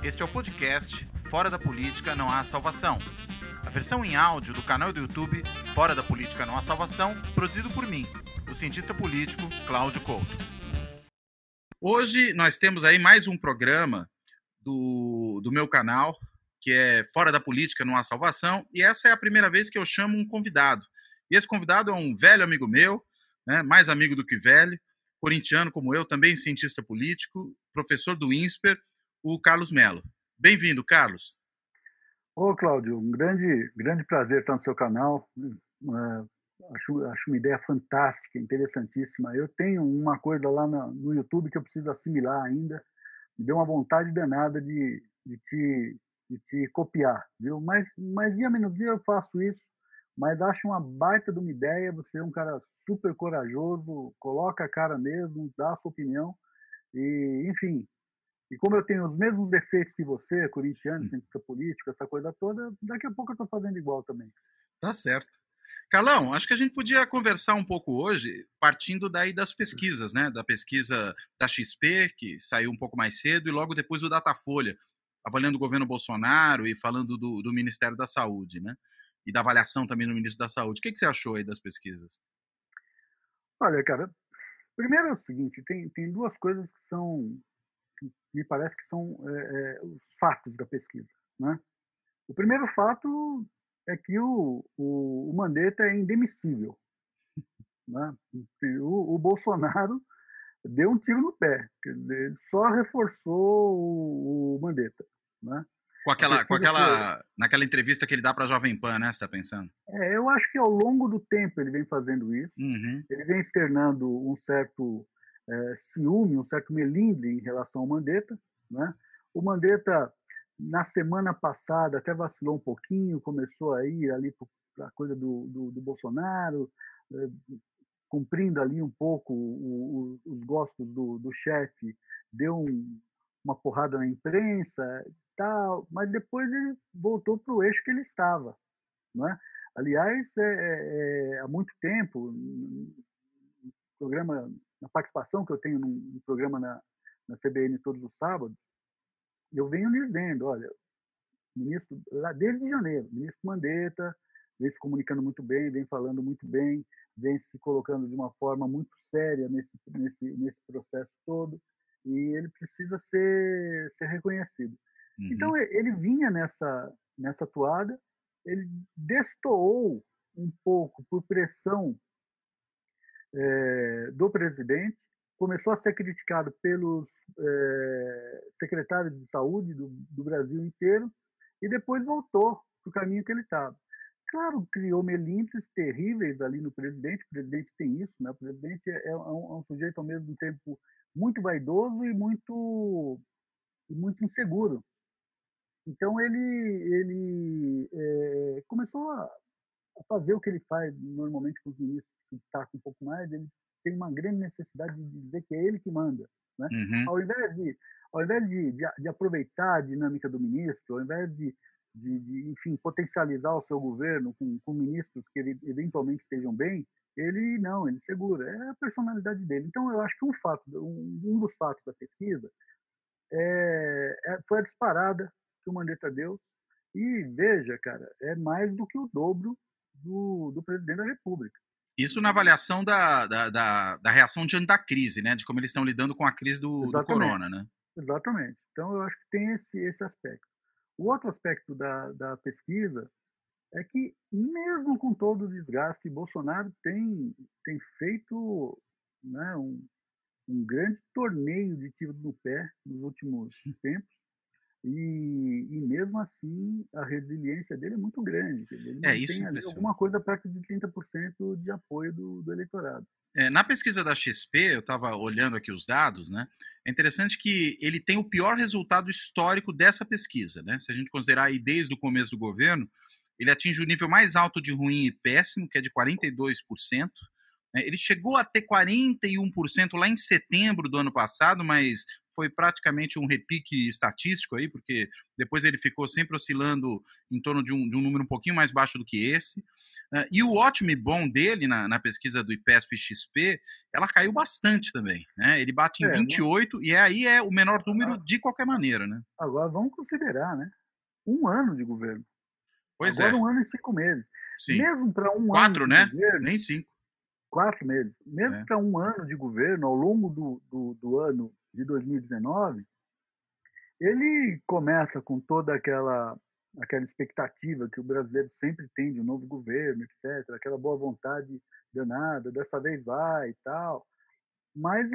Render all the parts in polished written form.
Este é o podcast Fora da Política Não Há Salvação. A versão em áudio do canal do YouTube Fora da Política Não Há Salvação, produzido por mim, o cientista político Cláudio Couto. Hoje nós temos aí mais um programa do meu canal, que é Fora da Política Não Há Salvação, e essa é a primeira vez que eu chamo um convidado. E esse convidado é um velho amigo meu, né, mais amigo do que velho, corintiano como eu, também cientista político, professor do INSPER, o Carlos Mello. Bem-vindo, Carlos. Ô, Cláudio, um grande prazer estar no seu canal. Acho uma ideia fantástica, interessantíssima. Eu tenho uma coisa lá no YouTube que eu preciso assimilar ainda. Me deu uma vontade danada de te copiar, viu? Mas dia menos dia eu faço isso. Mas acho uma baita de uma ideia. Você é um cara super corajoso, coloca a cara mesmo, dá a sua opinião. E, enfim, e como eu tenho os mesmos defeitos que você, corintiano, cientista político, essa coisa toda, daqui a pouco eu estou fazendo igual também. Tá certo. Carlão, acho que a gente podia conversar um pouco hoje, partindo daí das pesquisas, né? Da pesquisa da XP, que saiu um pouco mais cedo, e logo depois o Datafolha, avaliando o governo Bolsonaro e falando do Ministério da Saúde, né? E da avaliação também do Ministro da Saúde. O que você achou aí das pesquisas? Olha, cara, primeiro é o seguinte, tem duas coisas que me parece que são os fatos da pesquisa, né? O primeiro fato é que o Mandetta é indemissível, né? O Bolsonaro deu um tiro no pé, quer dizer, ele só reforçou o Mandetta, né? Naquela entrevista que ele dá para a Jovem Pan, né? Você está pensando? Eu acho que ao longo do tempo ele vem fazendo isso, ele vem externando um certo ciúme, um certo melindre em relação ao Mandetta, né? O Mandetta, na semana passada, até vacilou um pouquinho, começou a ir ali para a coisa do Bolsonaro, cumprindo ali um pouco os gostos do chefe, deu uma porrada na imprensa, tal, mas depois ele voltou para o eixo que ele estava, não é? Aliás, há muito tempo, na participação que eu tenho num programa na CBN todos os sábados, eu venho dizendo, olha, ministro, lá desde janeiro, o ministro Mandetta vem se comunicando muito bem, vem falando muito bem, vem se colocando de uma forma muito séria nesse processo todo, e ele precisa ser reconhecido. Então, ele vinha nessa toada, ele destoou um pouco por pressão do presidente, começou a ser criticado pelos secretários de saúde do Brasil inteiro, e depois voltou para o caminho que ele estava. Claro, criou melindres terríveis ali no presidente, o presidente tem isso, né? O presidente é um sujeito ao mesmo tempo muito vaidoso e muito inseguro. Então ele começou a fazer o que ele faz normalmente com os ministros que se destacam um pouco mais, ele tem uma grande necessidade de dizer que é ele que manda, né? Ao invés de aproveitar a dinâmica do ministro, ao invés de enfim, potencializar o seu governo com ministros que eventualmente estejam bem, ele segura, é a personalidade dele. Então eu acho que um dos fatos da pesquisa foi a disparada que o Mandetta deu, e veja, cara, é mais do que o dobro do presidente da República. Isso na avaliação da reação diante da crise, né? De como eles estão lidando com a crise do corona, né? Exatamente. Então, eu acho que tem esse aspecto. O outro aspecto da pesquisa é que, mesmo com todo o desgaste, Bolsonaro tem feito, né, um grande torneio de tiros no pé nos últimos tempos, e mesmo assim a resiliência dele é muito grande. Ele tem ali alguma coisa perto de 30% de apoio do eleitorado. Na pesquisa da XP, eu estava olhando aqui os dados, né? É interessante que ele tem o pior resultado histórico dessa pesquisa, né? Se a gente considerar aí desde o começo do governo, ele atinge o nível mais alto de ruim e péssimo, que é de 42%. Ele chegou a ter 41% lá em setembro do ano passado, mas foi praticamente um repique estatístico aí, porque depois ele ficou sempre oscilando em torno de um número um pouquinho mais baixo do que esse. E o ótimo e bom dele na pesquisa do IPESP-XP, ela caiu bastante também, né? Ele bate em 28 e aí é o menor número de qualquer maneira, né? Agora vamos considerar, né? 1 ano de governo. Pois Agora é. 1 ano e 5 meses. Sim. Mesmo para 1 4, ano de né? governo... Nem 5. 4 meses. Mesmo para 1 ano de governo, ao longo do ano de 2019, ele começa com toda aquela expectativa que o brasileiro sempre tem de um novo governo, etc., aquela boa vontade danada, dessa vez vai e tal, mas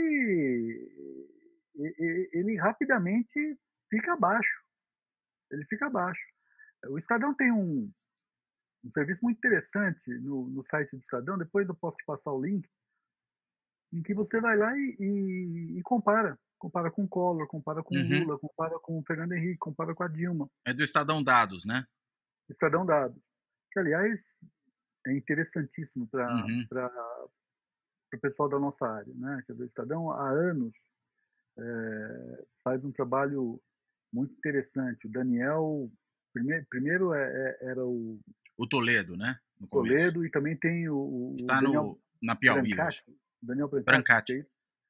ele rapidamente fica abaixo. Ele fica abaixo. O Estadão tem um serviço muito interessante no site do Estadão, depois eu posso te passar o link, em que você vai lá e compara. Compara com o Collor, compara com o Lula, compara com o Fernando Henrique, compara com a Dilma. É do Estadão Dados, né? Estadão Dados. Que, aliás, é interessantíssimo para o pessoal da nossa área. Né? Quer dizer, o Estadão, há anos, faz um trabalho muito interessante. O Daniel, primeiro era o Toledo, né? No Toledo, e também tem o está Daniel na Piauí Brancati. hoje. Daniel Brancati.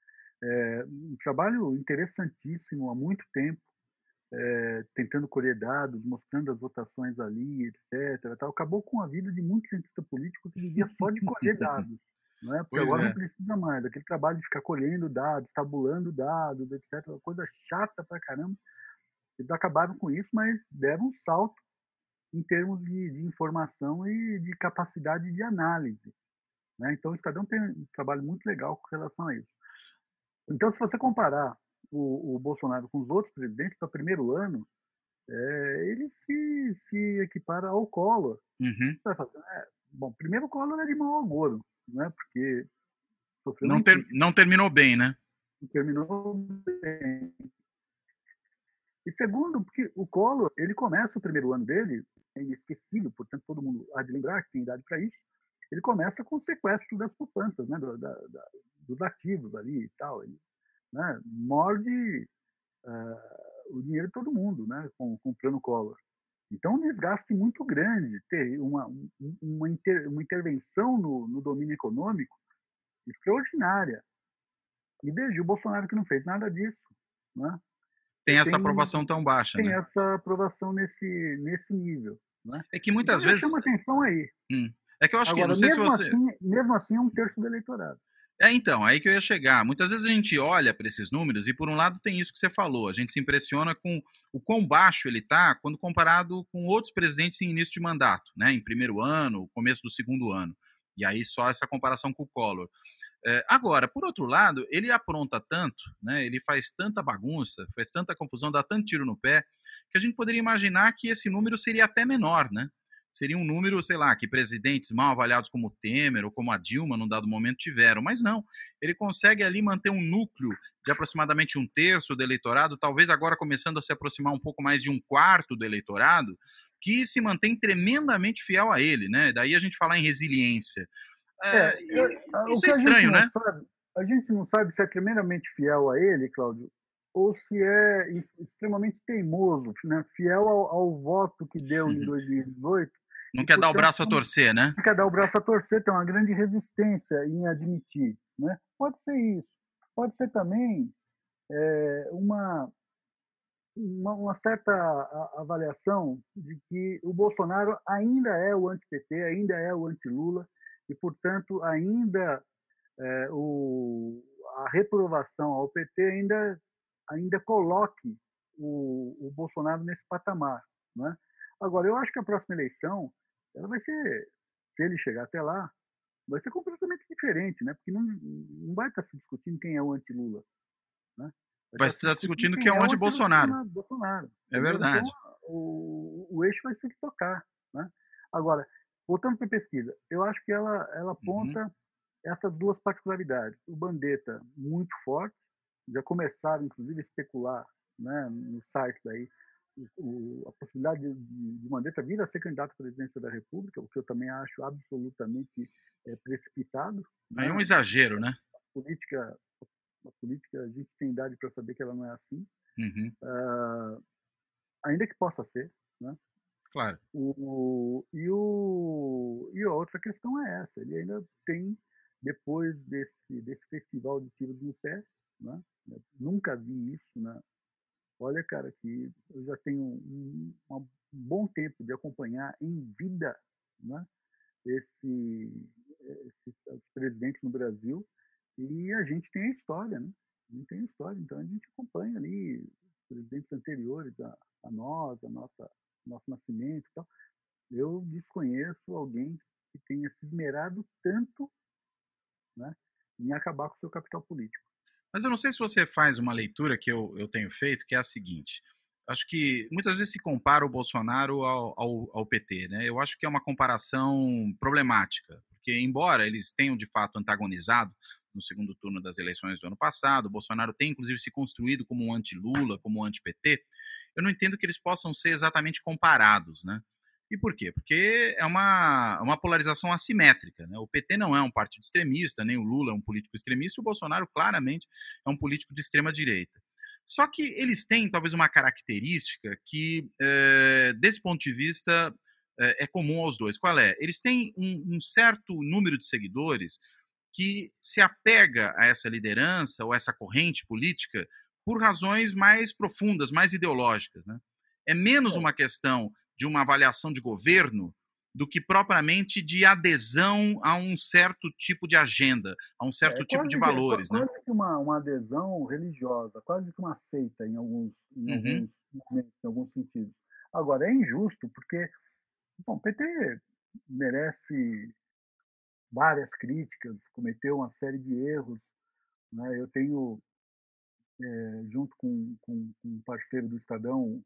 Um trabalho interessantíssimo há muito tempo, tentando colher dados, mostrando as votações ali, etc. Tal. Acabou com a vida de muitos cientistas políticos que vivia só de colher dados. Não é? Porque agora não precisa mais daquele trabalho de ficar colhendo dados, tabulando dados, etc. Uma coisa chata pra caramba. Eles acabaram com isso, mas deram um salto em termos de informação e de capacidade de análise. Né? Então, o Estadão tem um trabalho muito legal com relação a isso. Então, se você comparar o Bolsonaro com os outros presidentes, para o primeiro ano, ele se equipara ao Collor. Vai fazer, bom, primeiro o Collor é de mau agouro, né? Porque sofreu não terminou bem, né? Não terminou bem. E segundo, porque o Collor, ele começa o primeiro ano dele, é inesquecível, portanto todo mundo há de lembrar que tem idade para isso, ele começa com o sequestro das poupanças, né? Dos ativos ali e tal. Ele, né? Morde o dinheiro de todo mundo, né? Com o plano Collor. Então, um desgaste muito grande, ter uma intervenção no domínio econômico extraordinária. E veja, o Bolsonaro que não fez nada disso. Né? Tem essa aprovação tão baixa, tem né? Tem essa aprovação nesse nível. Né? É que muitas então, vezes... chama atenção aí. É que eu acho Agora, que, não sei se você... mesmo assim, é um terço do eleitorado. Então, aí que eu ia chegar. Muitas vezes a gente olha para esses números e, por um lado, tem isso que você falou. A gente se impressiona com o quão baixo ele está quando comparado com outros presidentes em início de mandato, né? Em primeiro ano, começo do segundo ano. E aí só essa comparação com o Collor. Agora, por outro lado, ele apronta tanto, né? Ele faz tanta bagunça, faz tanta confusão, dá tanto tiro no pé, que a gente poderia imaginar que esse número seria até menor, né? Seria um número, sei lá, que presidentes mal avaliados como Temer ou como a Dilma, num dado momento, tiveram. Mas não, ele consegue ali manter um núcleo de aproximadamente um terço do eleitorado, talvez agora começando a se aproximar um pouco mais de um quarto do eleitorado, que se mantém tremendamente fiel a ele, né? Daí a gente falar em resiliência. Isso é estranho, né? A gente não sabe se é tremendamente fiel a ele, Cláudio, ou se é extremamente teimoso, né? Fiel ao voto que deu em 2018. Não quer dar o braço a torcer, né? Não quer dar o braço a torcer, tem uma grande resistência em admitir. Né? Pode ser isso. Pode ser também uma certa avaliação de que o Bolsonaro ainda é o anti-PT, ainda é o anti-Lula, e, portanto, ainda a reprovação ao PT ainda coloque o Bolsonaro nesse patamar. Né? Agora, eu acho que a próxima eleição ela vai ser, se ele chegar até lá, vai ser completamente diferente, né? Porque não vai estar se discutindo quem é o anti-Lula. Né? Vai estar discutindo quem é o anti-Bolsonaro. É verdade. Então, o eixo vai se tocar. Né? Agora, voltando para a pesquisa, eu acho que ela aponta essas duas particularidades. O Mandetta, muito forte, já começaram, inclusive, a especular, né, no site daí, a possibilidade de Mandetta vir a ser candidato à presidência da República, o que eu também acho absolutamente precipitado. Aí é um exagero, né? A política A política, a gente tem idade para saber que ela não é assim, Uhum. ainda que possa ser, né? Claro. E a outra questão é essa, ele ainda tem, depois desse festival de tiros no pé, né? Eu nunca vi isso, né? Olha, cara, que eu já tenho um bom tempo de acompanhar em vida, né? Os presidentes no Brasil, e a gente tem a história, né? A gente tem a história, então a gente acompanha ali os presidentes anteriores a nós, nosso nascimento e tal. Eu desconheço alguém que tenha se esmerado tanto, né, em acabar com o seu capital político. Mas eu não sei se você faz uma leitura que eu tenho feito, que é a seguinte. Acho que muitas vezes se compara o Bolsonaro ao PT, né? Eu acho que é uma comparação problemática, porque embora eles tenham de fato antagonizado no segundo turno das eleições do ano passado, o Bolsonaro tem inclusive se construído como um anti-Lula, como um anti-PT, eu não entendo que eles possam ser exatamente comparados, né? E por quê? Porque é uma polarização assimétrica. Né? O PT não é um partido extremista, nem o Lula é um político extremista, o Bolsonaro claramente é um político de extrema direita. Só que eles têm talvez uma característica que, desse ponto de vista, é comum aos dois. Qual é? Eles têm um certo número de seguidores que se apega a essa liderança ou essa corrente política por razões mais profundas, mais ideológicas. Né? É menos uma questão de uma avaliação de governo do que propriamente de adesão a um certo tipo de agenda, a um certo tipo de valores, né? Quase que uma adesão religiosa, quase que uma seita Uhum. momentos, em alguns sentidos. Agora, é injusto porque, bom, o PT merece várias críticas, cometeu uma série de erros, né? Eu tenho, junto com um parceiro do Estadão,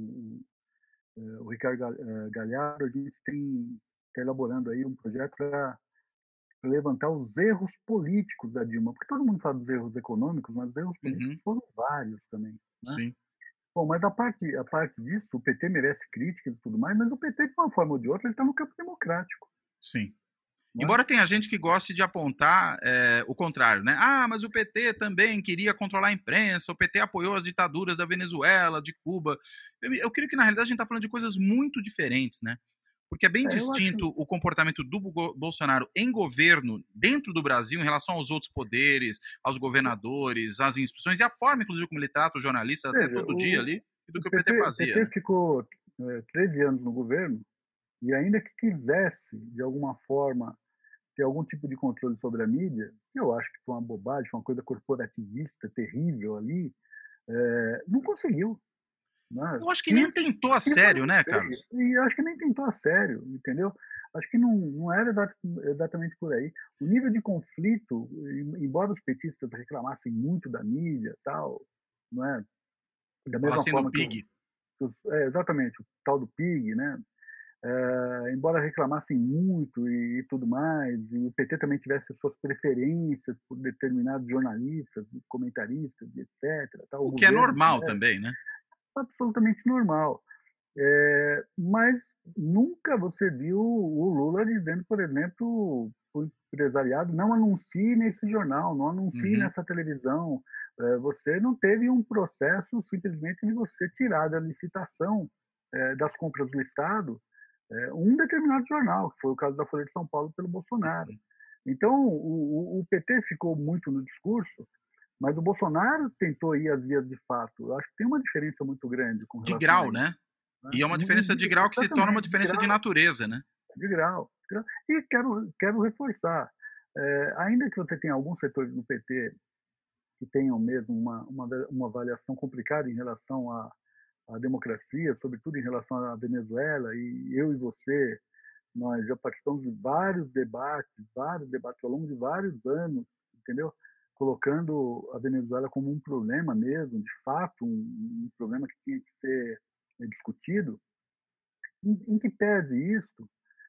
o Ricardo Galhardo, a gente está elaborando aí um projeto para levantar os erros políticos da Dilma, porque todo mundo fala dos erros econômicos, mas os erros políticos Uhum. foram vários também, né? Sim, Bom, mas a parte disso, o PT merece críticas e tudo mais, mas o PT, de uma forma ou de outra, ele está no campo democrático, sim. né? Embora tenha gente que goste de apontar o contrário, né? Ah, mas o PT também queria controlar a imprensa, o PT apoiou as ditaduras da Venezuela, de Cuba. Eu creio que, na realidade, a gente está falando de coisas muito diferentes, né? Porque é bem Eu acho, distinto o comportamento do Bolsonaro em governo dentro do Brasil em relação aos outros poderes, aos governadores, às instituições e a forma, inclusive, como ele trata os jornalistas até veja, todo dia ali, e do o que o PT fazia, PT né? ficou 13 anos no governo e ainda que quisesse, de alguma forma, ter algum tipo de controle sobre a mídia, eu acho que foi uma bobagem, foi uma coisa corporativista terrível ali, não conseguiu. Né? Eu acho que nem tentou a Quis, mas sério, não né, fez. Carlos? E acho que nem tentou a sério, entendeu? Acho que não era exatamente por aí. O nível de conflito, embora os petistas reclamassem muito da mídia, tal, não é? Da Fala mesma assim do forma Pig. exatamente o tal do PIG, né? Embora reclamassem muito e tudo mais, e o PT também tivesse suas preferências por determinados jornalistas, comentaristas, etc. Tal, o O que é governo normal tivesse, também, né? absolutamente normal. Mas nunca você viu o Lula dizendo, por exemplo, para o empresariado, não anuncie nesse jornal, não anuncie Uhum. nessa televisão. Você não teve um processo simplesmente de você tirar da licitação das compras do Estado um determinado jornal, que foi o caso da Folha de São Paulo pelo Bolsonaro. Então, o PT ficou muito no discurso, mas o Bolsonaro tentou ir às vias de fato. Eu acho que tem uma diferença muito grande com De relação a grau, isso. né? Né? E é uma diferença de grau que se torna uma Exatamente, diferença de natureza, né? de grau. E quero reforçar, ainda que você tenha alguns setores no PT que tenham mesmo uma avaliação complicada em relação à democracia, sobretudo em relação à Venezuela, e eu e você, nós já participamos de vários debates ao longo de vários anos, entendeu? Colocando a Venezuela como um problema mesmo, de fato, um problema que tinha que ser discutido. Em que pese isso,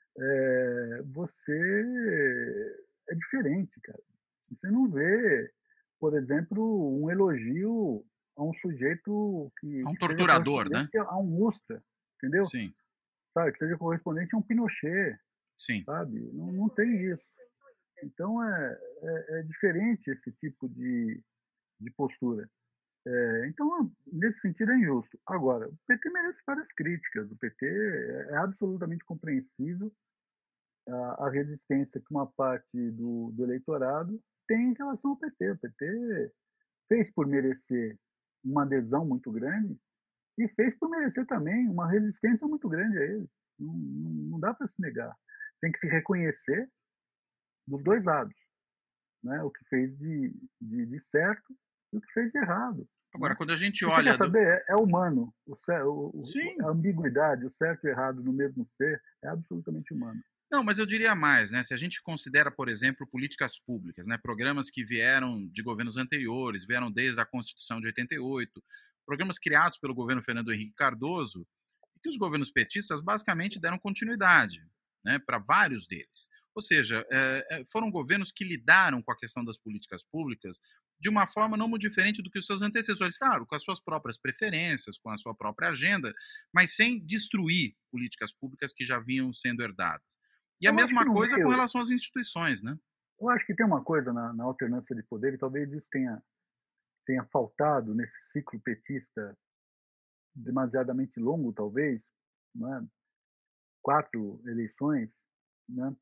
você é diferente, cara. Você não vê, por exemplo, um elogio a um sujeito É um que seja torturador, né? correspondente a um Ustra, entendeu? Sim, Sabe, que seja correspondente a um Pinochet, sim. sabe? Não tem isso. Então é diferente esse tipo de postura. Então, nesse sentido, é injusto. Agora, o PT merece várias críticas. O PT é absolutamente compreensível a resistência que uma parte do eleitorado tem em relação ao PT. O PT fez por merecer uma adesão muito grande e fez por merecer também uma resistência muito grande a ele. Não dá para se negar. Tem que se reconhecer dos dois lados, né? O que fez de certo e o que fez de errado. Agora, Né? quando a gente E você quer olha do... saber? É humano. A Sim. ambiguidade, o certo e o errado no mesmo ser, é absolutamente humano. Não, mas eu diria mais, né? Se a gente considera, por exemplo, políticas públicas, né? Programas que vieram de governos anteriores, vieram desde a Constituição de 88, programas criados pelo governo Fernando Henrique Cardoso, e que os governos petistas basicamente deram continuidade, né? Para vários deles. Ou seja, foram governos que lidaram com a questão das políticas públicas de uma forma não muito diferente do que os seus antecessores, claro, com as suas próprias preferências, com a sua própria agenda, mas sem destruir políticas públicas que já vinham sendo herdadas. E a Eu acho que mesma no coisa com meio, relação às instituições, né? eu acho que tem uma coisa na alternância de poder, e talvez isso tenha faltado nesse ciclo petista demasiadamente longo, talvez, né? 4 eleições, né?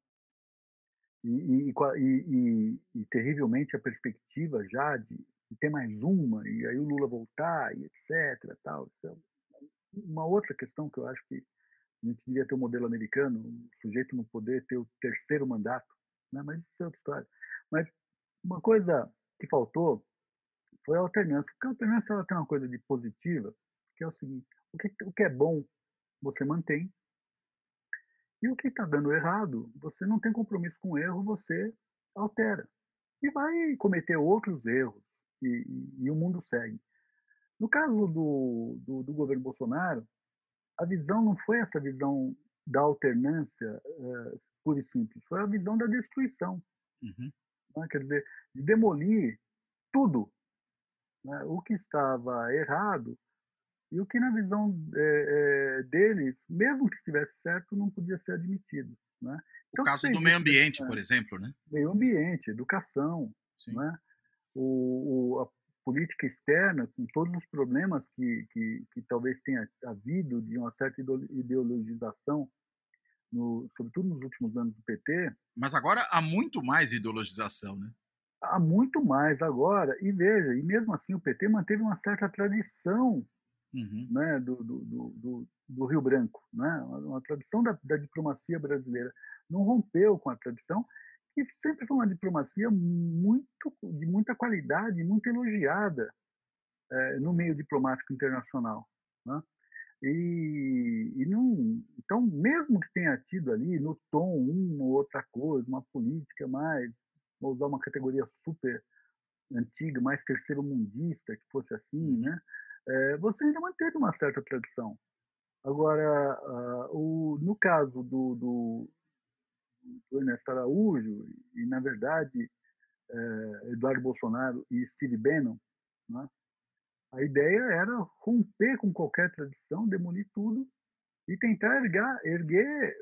E terrivelmente a perspectiva já de ter mais uma, e aí o Lula voltar, e etc. Tal. Então, uma outra questão que eu acho que a gente devia ter o modelo americano, o sujeito no poder ter o terceiro mandato, né? Mas isso é outra história. Mas uma coisa que faltou foi a alternância, porque a alternância ela tem uma coisa de positiva, que é o seguinte: o que é bom você mantém, e o que está dando errado, você não tem compromisso com o erro, você altera. E vai cometer outros erros, e o mundo segue. No caso do governo Bolsonaro, a visão não foi essa visão da alternância pura e simples, foi a visão da destruição. Uhum. Né? Quer dizer, de demolir tudo, né? O que estava errado e o que, na visão deles, mesmo que estivesse certo, não podia ser admitido. Né? O Então, o que caso do fez meio isso? ambiente, por exemplo, né? Meio ambiente, educação, Sim. né? A política externa, com todos os problemas que talvez tenha havido de uma certa ideologização, sobretudo nos últimos anos do PT, Mas agora há muito mais ideologização, né? há muito mais agora. E veja, e mesmo assim o PT manteve uma certa tradição, Uhum. né, do Rio Branco, né, uma tradição da diplomacia brasileira. Não rompeu com a tradição, que sempre foi uma diplomacia de muita qualidade, muito elogiada no meio diplomático internacional. Né? Não, então, mesmo que tenha tido ali no tom uma ou outra coisa, uma política mais, vou usar uma categoria super antiga, mais terceiro-mundista, que fosse assim, Uhum. né? Você ainda manteve uma certa tradição. Agora, no caso do Ernesto Araújo, e na verdade Eduardo Bolsonaro e Steve Bannon, né? A ideia era romper com qualquer tradição, demolir tudo e tentar erguer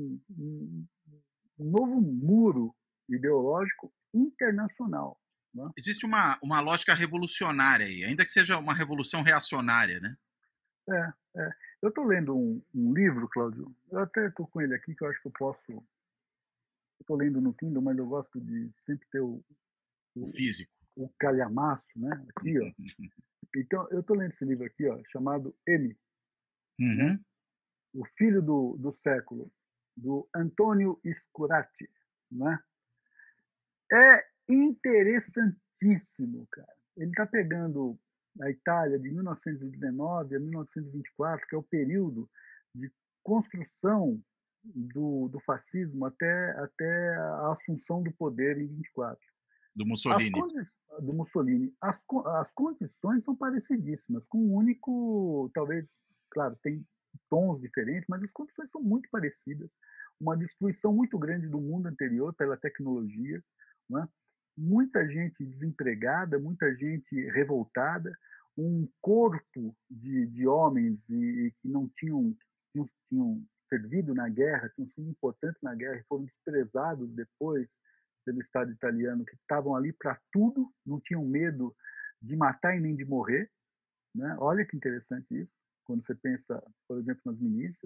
um novo muro ideológico internacional. Né? Existe uma lógica revolucionária aí, ainda que seja uma revolução reacionária, né? É, é. Eu estou lendo um livro, Cláudio, eu até estou com ele aqui, que eu acho que eu posso. Estou lendo no Kindle, mas eu gosto de sempre ter O o, físico. o calhamaço, né? Aqui, ó. Então, eu estou lendo esse livro aqui, ó, chamado M, né? Uhum. O Filho do Século, do Antônio Scurati, né? É interessantíssimo, cara. Ele está pegando a Itália de 1919 a 1924, que é o período de construção do fascismo até a assunção do poder em 24. Do As Mussolini. condi do Mussolini. As condições são parecidíssimas, com um único, talvez, claro, tem tons diferentes, mas as condições são muito parecidas. Uma destruição muito grande do mundo anterior pela tecnologia, né? Muita gente desempregada, muita gente revoltada, um corpo de homens que não tinham servido na guerra, tinham sido importantes na guerra e foram desprezados depois pelo Estado italiano, que estavam ali para tudo, não tinham medo de matar e nem de morrer, né? Olha que interessante isso, quando você pensa, por exemplo, nas milícias.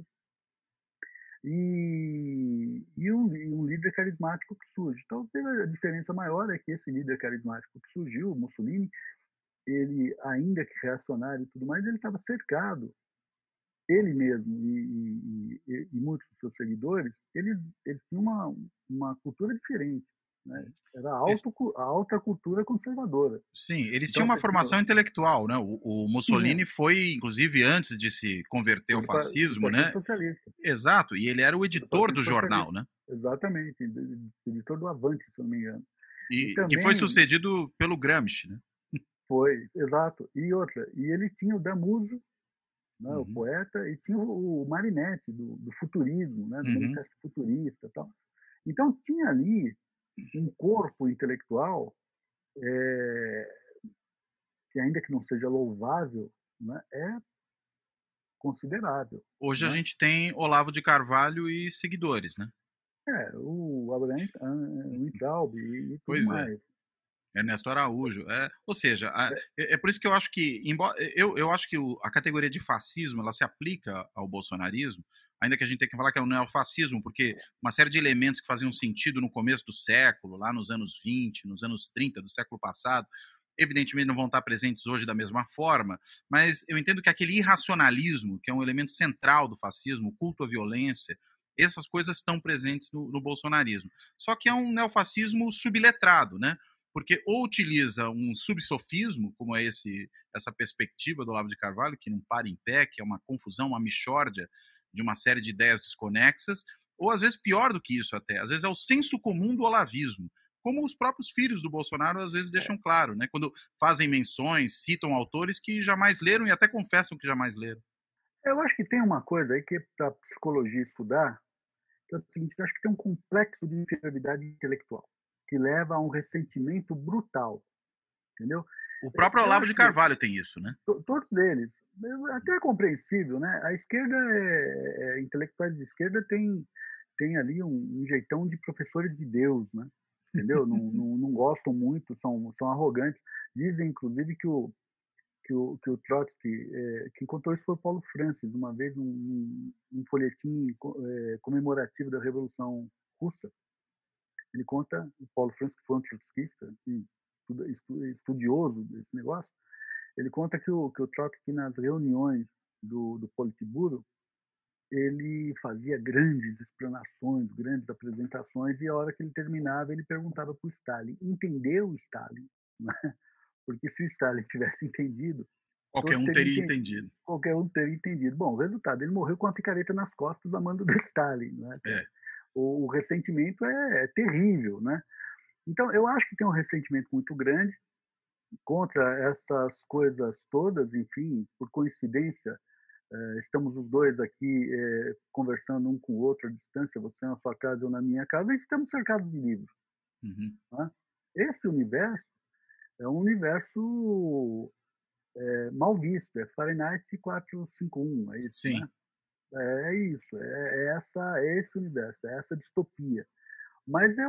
E um líder carismático que surge. Então, a diferença maior é que esse líder carismático que surgiu, o Mussolini, ele, ainda que reacionário e tudo mais, ele estava cercado, ele mesmo e muitos dos seus seguidores, eles tinham uma cultura diferente, né? Era a alta cultura conservadora. Sim, eles tinham Então, uma você tinha, formação intelectual, né? O tinha Mussolini foi, inclusive, antes de se converter ao foi fascismo, Partido né? Socialista. Exato, e ele era o foi do editor Partido do jornal, Socialista, né? exatamente, editor do Avante, se eu não me engano. E E que foi também sucedido pelo Gramsci, né? foi, exato. E outra, e ele tinha o Damuso, né, o Uhum, poeta, e tinha o Marinetti, do futurismo, né, do uhum. Manifesto Futurista e tal. Então, tinha ali um corpo intelectual é, que, ainda que não seja louvável, né, é considerável. Hoje a Né? gente tem Olavo de Carvalho e seguidores, né? O Abraham Weintraub e tudo Pois é. mais. Ernesto Araújo. Ou seja, é por isso que eu acho que, embora, eu acho que a categoria de fascismo ela se aplica ao bolsonarismo, ainda que a gente tenha que falar que é um neofascismo, porque uma série de elementos que faziam sentido no começo do século, lá nos anos 20, nos anos 30 do século passado, evidentemente não vão estar presentes hoje da mesma forma, mas eu entendo que aquele irracionalismo, que é um elemento central do fascismo, o culto à violência, essas coisas estão presentes no bolsonarismo. Só que é um neofascismo subletrado, né? Porque ou utiliza um subsofismo, como é essa perspectiva do Olavo de Carvalho, que não para em pé, que é uma confusão, uma mixórdia de uma série de ideias desconexas, ou às vezes pior do que isso até, às vezes é o senso comum do olavismo, como os próprios filhos do Bolsonaro às vezes deixam claro, né? Quando fazem menções, citam autores que jamais leram e até confessam que jamais leram. Eu acho que tem uma coisa aí que para a psicologia estudar, que é o seguinte: eu acho que tem um complexo de inferioridade intelectual, que leva a um ressentimento brutal, entendeu? O próprio Eu Olavo acho de que Carvalho tem isso, né? todos eles, até é compreensível, né? A esquerda, intelectuais de esquerda tem ali um jeitão de professores de Deus, né? Entendeu? Não gostam muito, são arrogantes. Dizem, inclusive, que o Trotsky, quem contou isso foi o Paulo Francis, uma vez num folhetim comemorativo da Revolução Russa. Ele conta, o Paulo Francis, que foi um trotskista, estudioso desse negócio, ele conta que o Trotsky, nas reuniões do Politburo, ele fazia grandes explanações, grandes apresentações, e a hora que ele terminava, ele perguntava para o Stalin: entendeu o Stalin? Porque se o Stalin tivesse entendido, Qualquer todos um teriam teria entendido. entendido. Qualquer um teria entendido. Bom, o resultado, ele morreu com a picareta nas costas a mando do Stalin. Né? É. O ressentimento é terrível. Né? Então, eu acho que tem um ressentimento muito grande contra essas coisas todas. Enfim, por coincidência, estamos os dois aqui conversando um com o outro à distância, você na sua casa, eu na minha casa, e estamos cercados de livros. Uhum. Né? Esse universo é um universo mal visto, é Fahrenheit 451, é isso, Sim. né? É isso, é esse universo, é essa distopia. Mas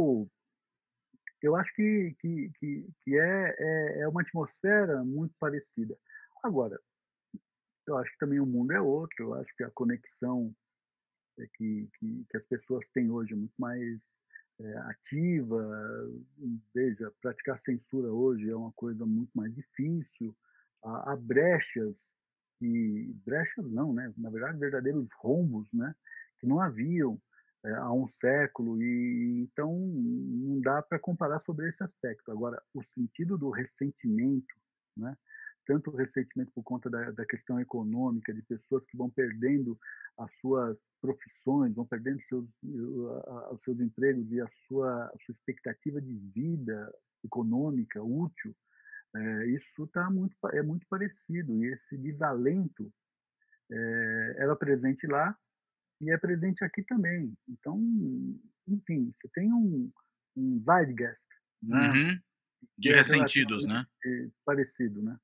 eu acho que é uma atmosfera muito parecida. Agora, eu acho que também o mundo é outro, eu acho que a conexão que as pessoas têm hoje é muito mais ativa. Veja, praticar censura hoje é uma coisa muito mais difícil. Há brechas, brechas não, né? Na verdade, verdadeiros rombos, né? Que não haviam há um século, e então não dá para comparar sobre esse aspecto. Agora, o sentido do ressentimento, né? Tanto o ressentimento por conta da questão econômica, de pessoas que vão perdendo as suas profissões, vão perdendo os seus empregos e a sua expectativa de vida econômica útil. Isso é muito parecido, e esse desalento era presente lá e é presente aqui também. Então, enfim, você tem um zeitgeist, né, Uhum. que De é ressentidos, relativamente né? parecido, né?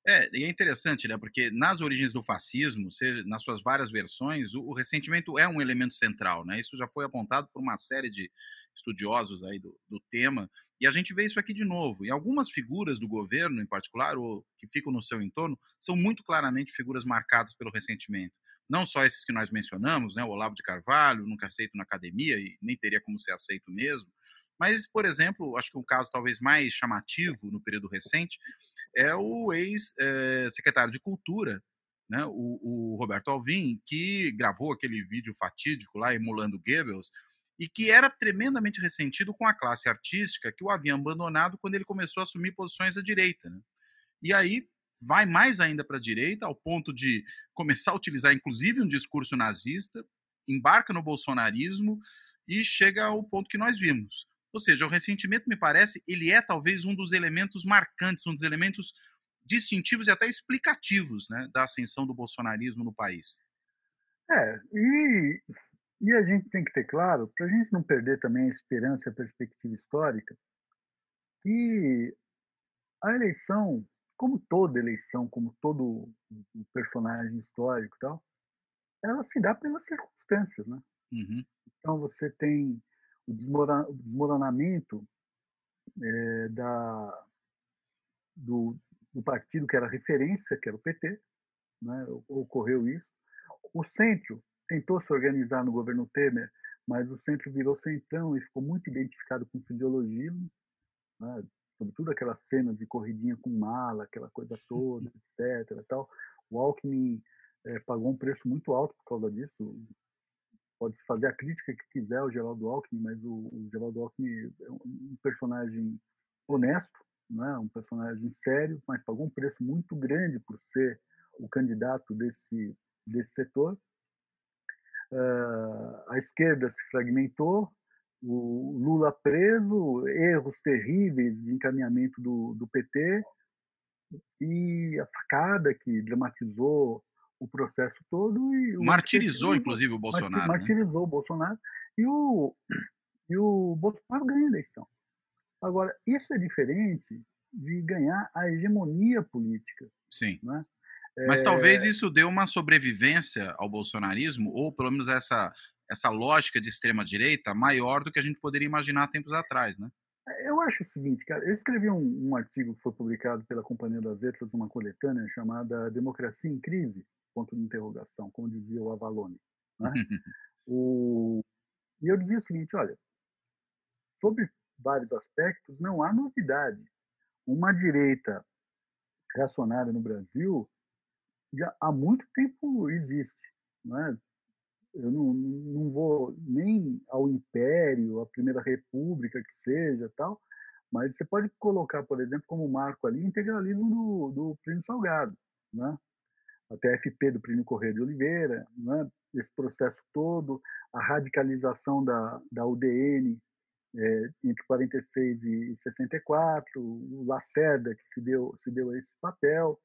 E é interessante, né? Porque nas origens do fascismo, seja nas suas várias versões, o ressentimento é um elemento central, né? Isso já foi apontado por uma série de estudiosos aí do tema, e a gente vê isso aqui de novo. E algumas figuras do governo, em particular, ou que ficam no seu entorno, são muito claramente figuras marcadas pelo ressentimento. Não só esses que nós mencionamos, né? O Olavo de Carvalho, nunca aceito na academia, e nem teria como ser aceito mesmo. Mas, por exemplo, acho que um caso talvez mais chamativo no período recente é o ex-secretário de Cultura, né, o Roberto Alvim, que gravou aquele vídeo fatídico lá, emulando Goebbels, e que era tremendamente ressentido com a classe artística que o havia abandonado quando ele começou a assumir posições à direita. Né? E aí vai mais ainda para a direita, ao ponto de começar a utilizar inclusive um discurso nazista, embarca no bolsonarismo e chega ao ponto que nós vimos. Ou seja, o ressentimento, me parece, ele é talvez um dos elementos marcantes, um dos elementos distintivos e até explicativos, né, da ascensão do bolsonarismo no país. E a gente tem que ter claro, para a gente não perder também a esperança e a perspectiva histórica, que a eleição, como toda eleição, como todo personagem histórico e tal, ela se dá pelas circunstâncias, né? Uhum. Então você tem o desmoronamento do partido que era referência, que era o PT, né? Ocorreu isso. O centro tentou se organizar no governo Temer, mas o centro virou centrão e ficou muito identificado com sua ideologia, né? Sobretudo aquela cena de corridinha com mala, aquela coisa toda, etc. Tal. O Alckmin pagou um preço muito alto por causa disso. Pode fazer a crítica que quiser ao Geraldo Alckmin, mas o Geraldo Alckmin é um personagem honesto, né? Um personagem sério, mas pagou um preço muito grande por ser o candidato desse setor. A esquerda se fragmentou, o Lula preso, erros terríveis de encaminhamento do PT e a facada que dramatizou o processo todo e o Martirizou, efetivo inclusive, o Bolsonaro, né? martirizou o Bolsonaro e o Bolsonaro ganha a eleição. Agora, isso é diferente de ganhar a hegemonia política, Sim. né? Mas talvez isso dê uma sobrevivência ao bolsonarismo, ou pelo menos essa lógica de extrema-direita maior do que a gente poderia imaginar tempos atrás, né? Eu acho o seguinte, cara, eu escrevi um artigo que foi publicado pela Companhia das Letras, uma coletânea chamada Democracia em Crise, ponto de interrogação, como dizia o Avalone, né? E eu dizia o seguinte, olha, sobre vários aspectos, não há novidade. Uma direita reacionária no Brasil já há muito tempo existe, né? Eu não vou nem ao Império, à Primeira República, que seja, tal, mas você pode colocar, por exemplo, como marco ali o integralismo do Plínio Salgado, né? A TFP do Plínio Corrêa de Oliveira, né? Esse processo todo, a radicalização da UDN entre 46 e 64, o Lacerda, que se deu esse papel,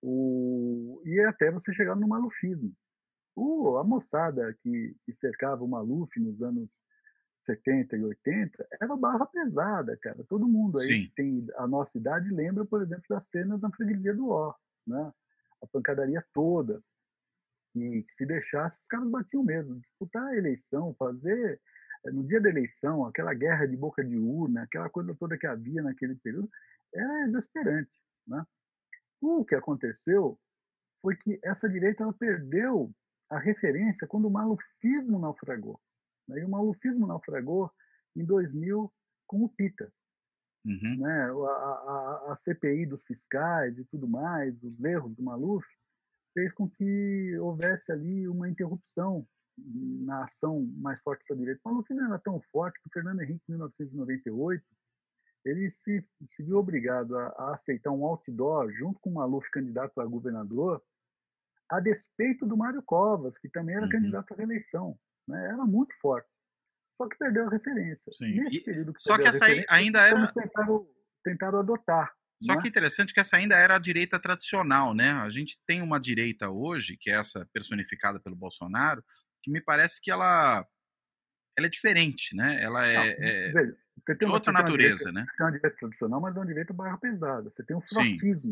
e até você chegar no malufismo. A moçada que cercava o Maluf nos anos 70 e 80 era barra pesada, cara. Todo mundo aí Sim. que tem a nossa idade lembra, por exemplo, das cenas na freguesia do Ó, né? A pancadaria toda, que se deixasse, os caras batiam mesmo. Disputar a eleição, fazer no dia da eleição, aquela guerra de boca de urna, aquela coisa toda que havia naquele período, era exasperante, né? O que aconteceu foi que essa direita ela perdeu a referência quando o malufismo naufragou. E o malufismo naufragou em 2000 com o Pita. Uhum. Né? A CPI dos fiscais e tudo mais, os erros do Maluf, fez com que houvesse ali uma interrupção na ação mais forte da direita. O Maluf não era tão forte que o Fernando Henrique, em 1998, ele se viu obrigado a aceitar um outdoor junto com o Maluf candidato a governador, a despeito do Mário Covas, que também era candidato à reeleição. Né? Era muito forte. Só que perdeu a referência. Sim. Nesse período que Só que perdeu a essa aí referência, os ainda era. tentaram adotar. Só Né? que interessante que essa ainda era a direita tradicional, né? A gente tem uma direita hoje, que é essa personificada pelo Bolsonaro, que me parece que ela é diferente, né? Ela é Veja, de outra natureza, né? você tem uma direita tradicional, mas é uma direita barra pesada. Você tem o Sim. frotismo aí.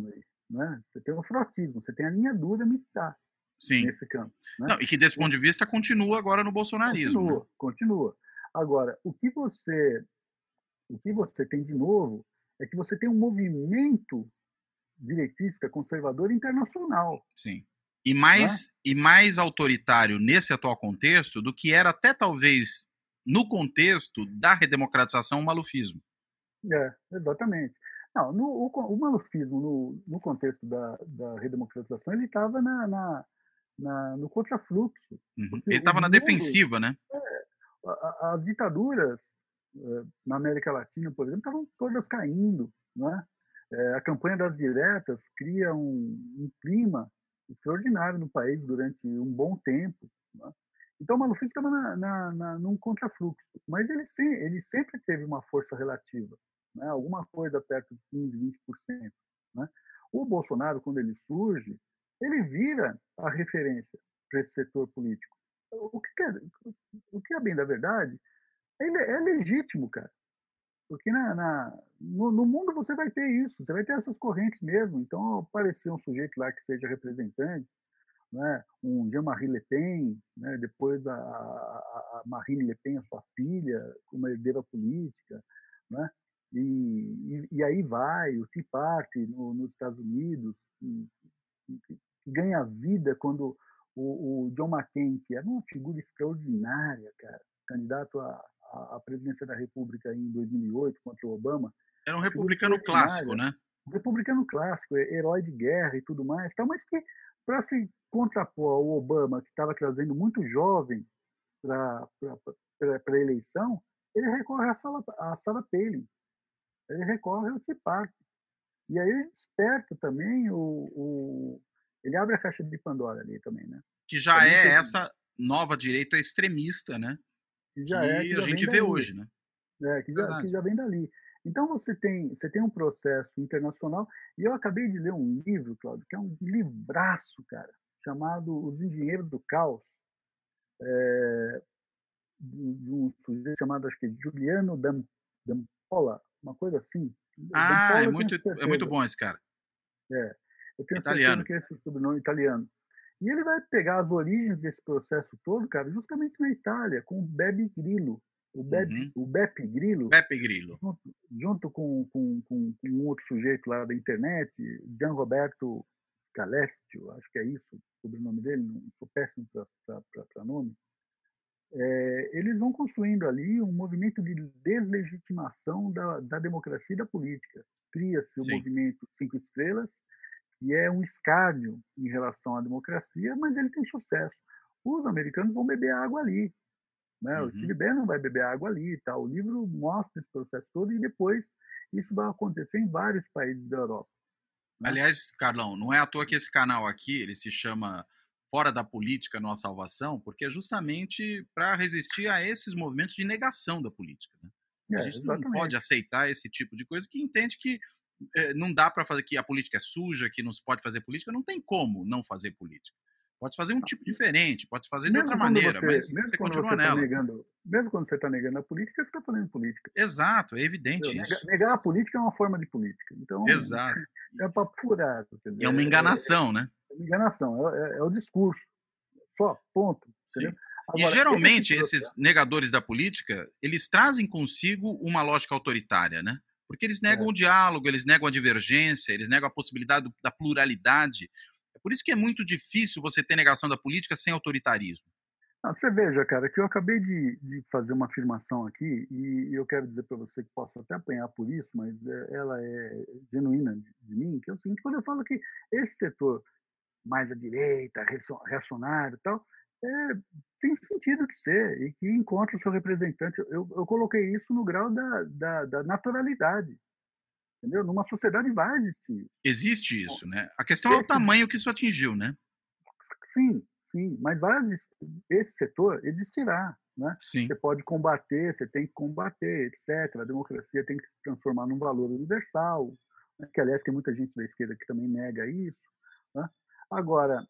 né? Você tem o frotismo, você tem a linha dura militar Sim. nesse campo, né? Não, e que desse ponto de vista continua agora no bolsonarismo, né? Continua, continua. Agora, o que você tem de novo é que você tem um movimento direitista conservador internacional, Sim. né? E mais autoritário nesse atual contexto do que era até talvez no contexto da redemocratização o malufismo. Exatamente. Não, o malufismo, no contexto da redemocratização, ele estava no contrafluxo, Uhum. porque Ele o estava na mundo, defensiva, né? as ditaduras na América Latina, por exemplo, estavam todas caindo, né? A campanha das diretas cria um clima extraordinário no país durante um bom tempo, né? Então, o malufismo estava num contrafluxo, mas ele sempre teve uma força relativa, né? Alguma coisa perto de 15, 20%. Né? O Bolsonaro, quando ele surge, ele vira a referência para esse setor político. O que é bem da verdade, é legítimo, cara. Porque no mundo você vai ter isso, você vai ter essas correntes mesmo. Então, aparecer um sujeito lá que seja representante, né? Um Jean-Marie Le Pen, né? Depois a Marine Le Pen, a sua filha, como herdeira política, né? E aí vai o Tea Party nos Estados Unidos, que ganha vida quando o John McCain, que era uma figura extraordinária, cara, candidato à presidência da República em 2008 contra o Obama, Era um uma figura republicano clássico, extraordinária, né? um republicano clássico, herói de guerra e tudo mais, tal, mas que, para se contrapor ao Obama, que estava trazendo muito jovem para a eleição, ele recorre à Sarah Palin, ele recorre ao Tea Party. E aí ele desperta também ele abre a caixa de Pandora ali também, né? Que já Também é teve, essa nova direita extremista, né? que Que a já vem gente vê dali, hoje, né? né? Que Verdade. já vem dali. Então você tem um processo internacional, e eu acabei de ler um livro, Cláudio, que é um livraço, cara, chamado Os Engenheiros do Caos, de um sujeito chamado, acho que é Giuliano D'Ampola, uma coisa assim. Ah, D'Ampola eu tenho é muito certeza. bom esse cara. Eu tenho certeza Italiano. que é esse sobrenome italiano. E ele vai pegar as origens desse processo todo, cara, justamente na Itália, com o Beppe Grillo. Uhum. O Beppe Grillo, Beppe Grillo. junto com um outro sujeito lá da internet, Gianroberto Scalestio, acho que é isso o sobrenome dele, não sou péssimo para nome. Eles vão construindo ali um movimento de deslegitimação da democracia e da política. Cria-se o Sim. movimento Cinco Estrelas, que é um escárnio em relação à democracia, mas ele tem sucesso. Os americanos vão beber água ali, né? O Uhum. Steve Bannon vai beber água ali e tal. O livro mostra esse processo todo e depois isso vai acontecer em vários países da Europa, né? Aliás, Carlão, não é à toa que esse canal aqui, ele se chama Fora da Política, Nossa Salvação, porque é justamente para resistir a esses movimentos de negação da política, né? A gente não pode Exatamente. aceitar esse tipo de coisa que entende que não dá para fazer, que a política é suja, que não se pode fazer política. Não tem como não fazer política. Pode fazer um tipo diferente, pode fazer de outra maneira, mas Mesmo você quando continua você está nela. negando, mesmo quando você está negando a política, você está fazendo política. Exato, é Entendeu? evidente isso. Negar a política é uma forma de política. Então, Exato. é papo furado, quer É dizer, uma enganação, né? é enganação, é o discurso. Só, ponto. Entendeu? Sim. E Agora, esse geralmente esses processo. negadores da política, eles trazem consigo uma lógica autoritária, né? Porque eles negam É, o diálogo, eles negam a divergência, eles negam a possibilidade da pluralidade. É por isso que é muito difícil você ter negação da política sem autoritarismo. você veja, cara, que eu acabei de fazer uma afirmação aqui e eu quero dizer para você que posso até apanhar por isso, mas ela é genuína de mim, que é o seguinte: quando eu falo que esse setor mais à direita, reacionário e tal, é, tem sentido de ser e que encontra o seu representante. Eu coloquei isso no grau da naturalidade, entendeu? Numa sociedade vai existir isso. Existe isso, né? A questão é o Esse, tamanho que isso atingiu, né? sim, sim, mas esse setor existirá, né? Sim. Você pode combater, você tem que combater, etc. A democracia tem que se transformar num valor universal, né? Que aliás tem muita gente da esquerda que também nega isso, né? Agora,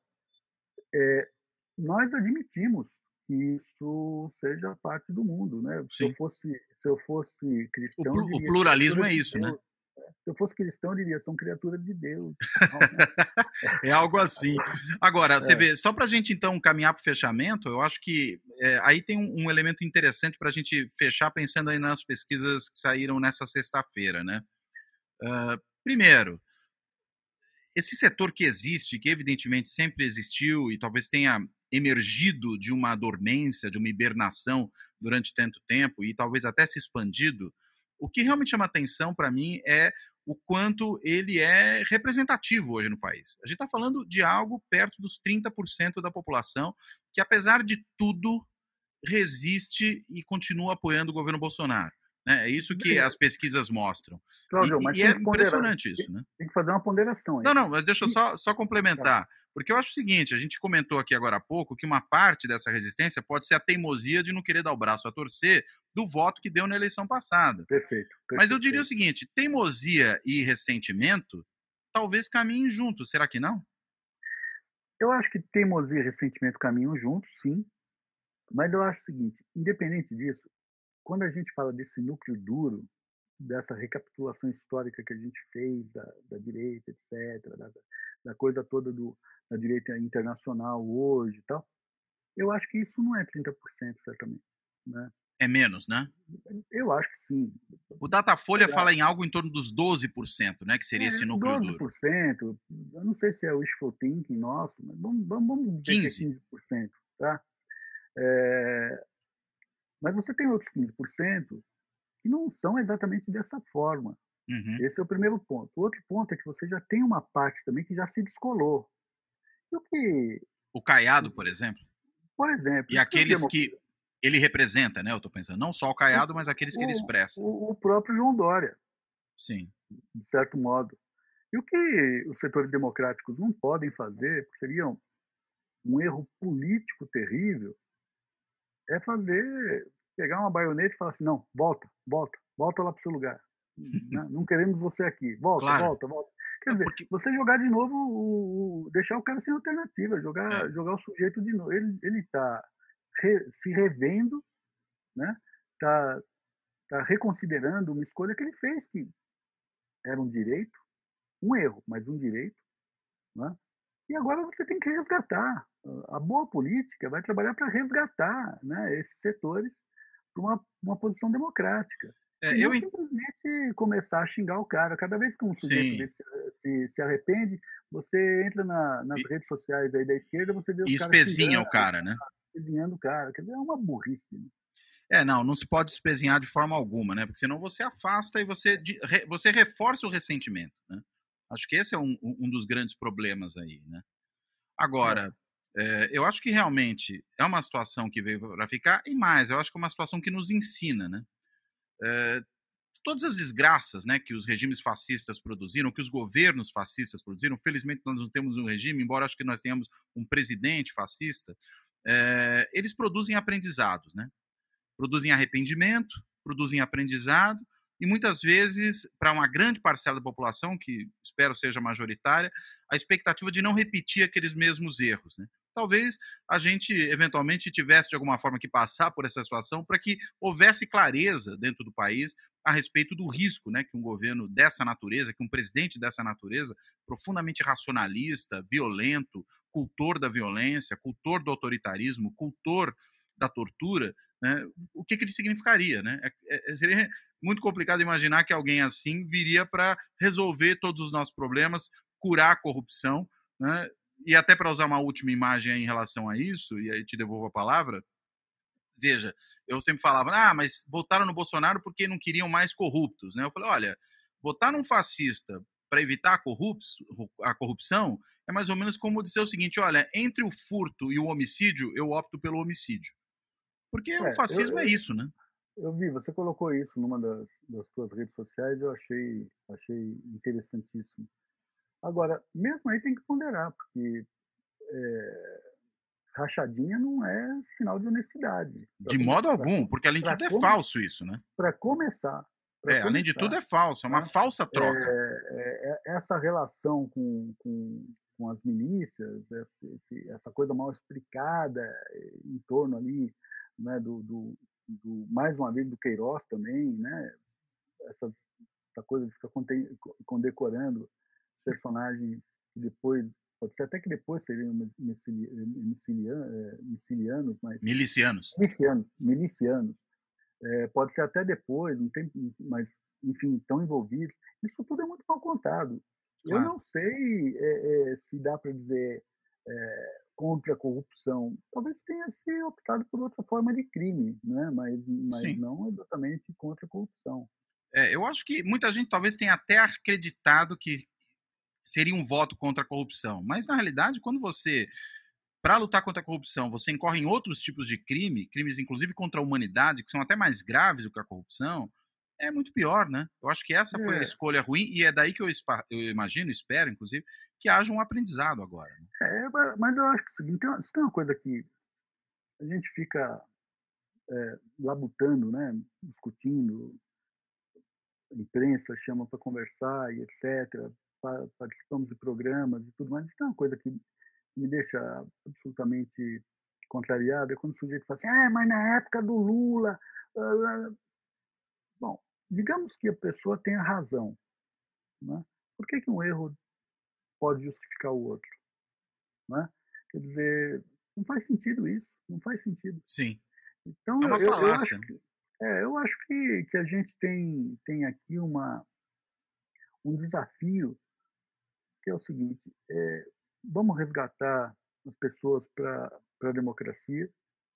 nós admitimos que isso seja parte do mundo, né? Se eu Sim. fosse, se eu fosse cristão, eu O diria que a pluralismo figura é de isso, né? Deus, Se eu fosse cristão, eu diria: "São criaturas de Deus", tal, né. É algo assim. Agora, você É, vê, só para a gente então caminhar para o fechamento, eu acho que aí tem um elemento interessante para a gente fechar pensando aí nas pesquisas que saíram nessa sexta-feira, né? Primeiro, esse setor que existe, que evidentemente sempre existiu e talvez tenha emergido de uma dormência, de uma hibernação durante tanto tempo e talvez até se expandido, o que realmente chama atenção para mim é o quanto ele é representativo hoje no país. A gente está falando de algo perto dos 30% da população que, apesar de tudo, resiste e continua apoiando o governo Bolsonaro. Né? É isso que as pesquisas mostram. Cláudio, mas E tem é que ponderar, impressionante isso, né? tem que fazer uma ponderação Não, aí. não, mas deixa eu E só tá, complementar, porque eu acho o seguinte, a gente comentou aqui agora há pouco que uma parte dessa resistência pode ser a teimosia de não querer dar o braço a torcer do voto que deu na eleição passada. perfeito, Mas eu perfeito, é diria o isso. seguinte, teimosia e ressentimento talvez caminhem juntos, será que não? Eu acho que teimosia e ressentimento caminham juntos, sim, mas eu acho o seguinte, independente disso, quando a gente fala desse núcleo duro, dessa recapitulação histórica que a gente fez da direita, etc., da coisa toda da direita internacional hoje e tal, eu acho que isso não é 30% certamente, né. É menos, né? Eu acho que sim, O sei Datafolha lá, fala em algo em torno dos 12%, né, que seria esse núcleo duro. 12%, eu não sei se é wishful thinking nosso, mas vamos dizer que é 15. 15%, tá. Eh, mas você tem outros 15% que não são exatamente dessa forma. Uhum. Esse é o primeiro ponto. O outro ponto é que você já tem uma parte também que já se descolou. E o que, O Caiado, por exemplo, por exemplo, e o que os aqueles democratas, que ele representa, né, eu tô pensando, não só o o, Caiado, mas aqueles que ele expressa. o próprio João Dória, Sim. de certo modo. E o que os setores democráticos não podem fazer, porque seria um erro político terrível, é pegar uma baioneta e falar assim, não, volta, volta, volta lá para o seu lugar. Não queremos você aqui, volta, Claro. volta, volta. Quer É dizer, porque você jogar de novo, deixar o cara sem alternativa, é. jogar o sujeito de novo. Ele está se revendo, né? Está tá reconsiderando uma escolha que ele fez, que era um direito, um erro, mas um direito, né? E agora você tem que resgatar. A boa política vai trabalhar para resgatar, né, esses setores para uma posição democrática. E Eu não simplesmente começar a xingar o cara. Cada vez que um sujeito sim. desse se arrepende, você entra nas E redes sociais aí da esquerda, você vê e os caras espezinha xingando, o cara, né. desenhando o cara. Quer dizer, é uma burrice. Né? Não, não se pode espezinhar de forma alguma, né, porque senão você afasta e você reforça o ressentimento, né. Acho que esse é um dos grandes problemas aí, né. É, Agora, eu acho que realmente é uma situação que veio para ficar e mais, eu acho que é uma situação que nos ensina, né. Eh, Todas as desgraças, né, que os regimes fascistas produziram, que os governos fascistas produziram, felizmente nós não temos um regime, embora acho que nós tenhamos um presidente fascista, eles produzem aprendizados, né? Produzem arrependimento, produzem aprendizado, e muitas vezes, para uma grande parcela da população, que espero seja majoritária, a expectativa de não repetir aqueles mesmos erros. Né? Talvez a gente, eventualmente, tivesse de alguma forma que passar por essa situação para que houvesse clareza dentro do país a respeito do risco né, que um governo dessa natureza, que um presidente dessa natureza, profundamente racionalista, violento, cultor da violência, cultor do autoritarismo, cultor da tortura, né, o que ele significaria. Né? Seria muito complicado imaginar que alguém assim viria para resolver todos os nossos problemas, curar a corrupção, né? E até para usar uma última imagem em relação a isso, e aí te devolvo a palavra, veja, eu sempre falava, mas votaram no Bolsonaro porque não queriam mais corruptos, né? Eu falei, olha, votar num fascista para evitar a corrupção é mais ou menos como dizer o seguinte, olha, entre o furto e o homicídio, eu opto pelo homicídio. Porque o é, eu, fascismo é eu, isso, né? eu vi, você colocou isso numa das suas redes sociais, eu achei interessantíssimo. Agora, mesmo aí tem que ponderar, porque rachadinha não é sinal de honestidade. De modo algum, porque além de Para tudo é falso isso, né? começar, para Além de tudo começar, é falso, é uma né? falsa troca. Essa relação com as milícias, essa coisa mal explicada em torno ali, né, mais uma vez do Queiroz também, né? Essas essa coisa de ficar condecorando personagens que depois, pode ser até que depois seriam milicianos, mas Milicianos. milicianos, pode ser até depois, não tem, mas enfim, estão envolvidos. Isso tudo é muito mal contado. Eu Claro. não sei se dá para dizer contra a corrupção. Talvez tenha se optado por outra forma de crime, né? Mas Sim. não exatamente contra a corrupção. Eu acho que muita gente talvez tenha até acreditado que seria um voto contra a corrupção. Mas, na realidade, quando você, para lutar contra a corrupção, você incorre em outros tipos de crimes inclusive contra a humanidade, que são até mais graves do que a corrupção, é muito pior, né? Eu acho que essa foi a É, escolha ruim e é daí que eu imagino, espero, inclusive, que haja um aprendizado agora. Né? mas eu acho que é o seguinte, se tem uma coisa que a gente fica labutando, né? Discutindo, a imprensa chama para conversar e etc. Participamos de programas e tudo mais. Mas tem uma coisa que me deixa absolutamente contrariado é quando o sujeito fala assim, mas na época do Lula... Bom, digamos que a pessoa tenha razão. Né? Por que um erro pode justificar o outro? Né? Quer dizer, não faz sentido isso, não faz sentido. Sim. Então, É uma eu acho falácia. eu acho que a gente tem aqui um desafio, que é o seguinte, vamos resgatar as pessoas para a democracia,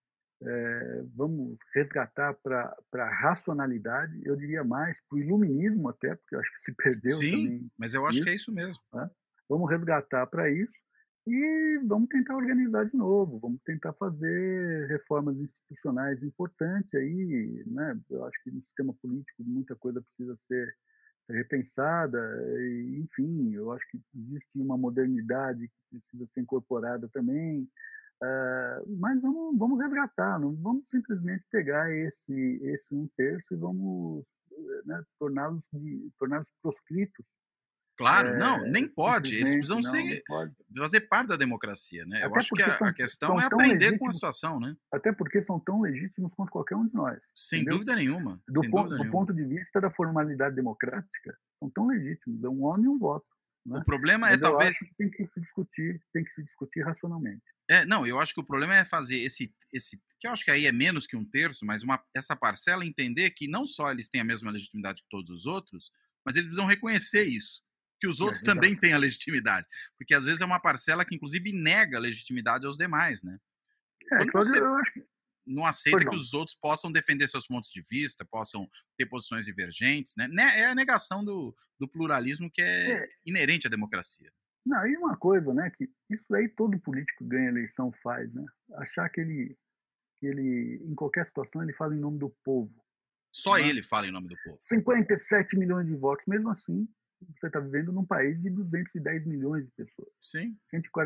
vamos resgatar para a racionalidade, eu diria mais, para o iluminismo até, porque eu acho que se perdeu Sim, também mas eu acho que isso. é isso mesmo. Né? Vamos resgatar para isso e vamos tentar organizar de novo, vamos tentar fazer reformas institucionais importantes aí, né? Eu acho que no sistema político muita coisa precisa ser repensada, e, enfim, eu acho que existe uma modernidade que precisa ser incorporada também, mas vamos resgatar, não vamos simplesmente pegar esse um terço e vamos, né, torná-los proscritos. Claro, não, nem pode. Eles Simplesmente, precisam não ser, pode. fazer parte da democracia, né? Eu Até acho que porque a questão são é tão aprender com a legítimos, situação, né? até porque são tão legítimos quanto qualquer um de nós, Sem entendeu? dúvida nenhuma, sem dúvida Do nenhuma. ponto de vista da formalidade democrática, são tão legítimos, é um homem e um voto, O né? problema é Mas eu talvez acho que tem que se discutir racionalmente. não, eu acho que o problema é fazer esse que eu acho que aí é menos que um terço, mas essa parcela entender que não só eles têm a mesma legitimidade que todos os outros, mas eles precisam reconhecer isso, que os outros também Exato. têm a legitimidade, porque às vezes é uma parcela que inclusive nega a legitimidade aos demais, né? Quando Cláudio, você eu acho que... não aceita Pois que não. os outros possam defender seus pontos de vista, possam ter posições divergentes, né? É a negação do pluralismo que é É, inerente à democracia. não, e uma coisa, né, que isso aí todo político ganha eleição faz, né? Achar que ele, em qualquer situação, ele fala em nome do povo. Só Né? ele fala em nome do povo. 57 milhões de votos, mesmo assim, você está vivendo num país de 210 milhões de pessoas. Sim.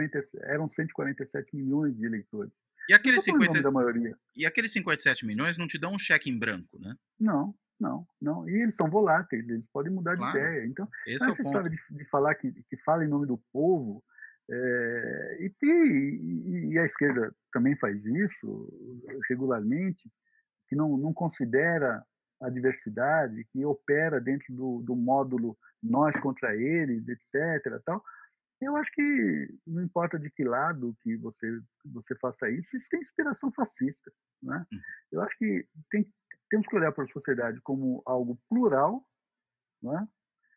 147 milhões de eleitores. E Não aqueles estou falando em 50, nome da maioria. e aqueles 57 milhões não te dão um cheque em branco, né? Não, não, não. E eles são voláteis, eles podem mudar de Claro, ideia. Então esse é o essa história ponto. de falar que fala em nome do povo, e a esquerda também faz isso regularmente, que não considera a diversidade, que opera dentro do módulo nós contra eles, etc. Tal. Eu acho que não importa de que lado que você faça isso, isso tem inspiração fascista. Né? Uhum. Eu acho que temos que olhar para a sociedade como algo plural, né?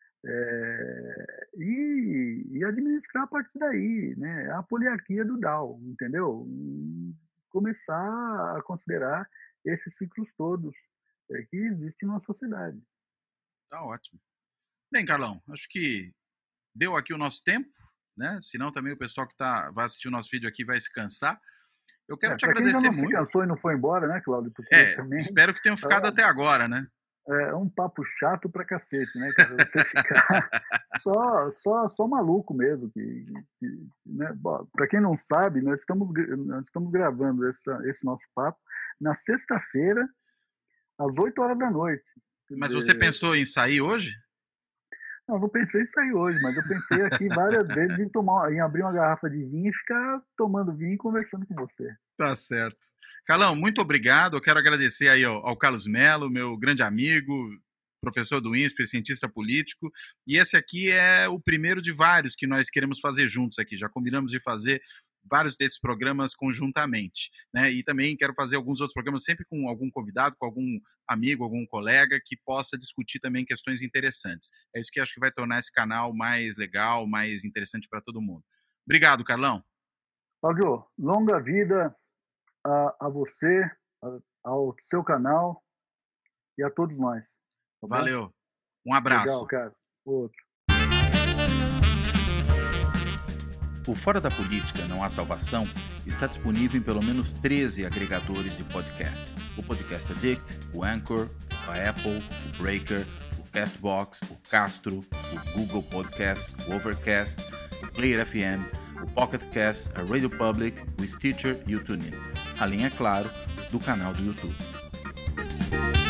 E administrar a partir daí, né? A poliarquia do Dow, entendeu? E começar a considerar esses ciclos todos que existem na sociedade. Tá ótimo. Bem, Carlão, acho que deu aqui o nosso tempo, né? Senão também o pessoal que vai assistir o nosso vídeo aqui vai se cansar. Eu quero te Para quem já agradecer não se muito. cansou e não foi embora, né, Cláudio? Porque também Espero que tenham ficado até agora, né? é um papo chato pra cacete, né, cara? Você ficar só maluco mesmo. Né? Para quem não sabe, nós estamos gravando esse nosso papo na sexta-feira, às 8 horas da noite. Quer Mas você dizer, pensou em sair hoje? não pensei em sair hoje, mas eu pensei aqui várias vezes em abrir uma garrafa de vinho e ficar tomando vinho e conversando com você. Tá certo. Carlão, muito obrigado. Eu quero agradecer aí ao Carlos Melo, meu grande amigo. professor do INSPER, cientista político, e esse aqui é o primeiro de vários que nós queremos fazer juntos aqui. Já combinamos de fazer vários desses programas conjuntamente, né? E também quero fazer alguns outros programas sempre com algum convidado, com algum amigo, algum colega que possa discutir também questões interessantes. É isso que acho que vai tornar esse canal mais legal, mais interessante para todo mundo. Obrigado, Carlão. Cláudio, longa vida a você, ao seu canal e a todos nós. Tá Valeu. Bom? Um abraço. Legal, cara. Outro. O Fora da Política Não Há Salvação está disponível em pelo menos 13 agregadores de podcast. O Podcast Addict, o Anchor, a Apple, o Breaker, o Castbox, o Castro, o Google Podcast, o Overcast, o Player FM, o Pocket Cast, a Radio Public, o Stitcher e o TuneIn. Além, é claro, do canal do YouTube.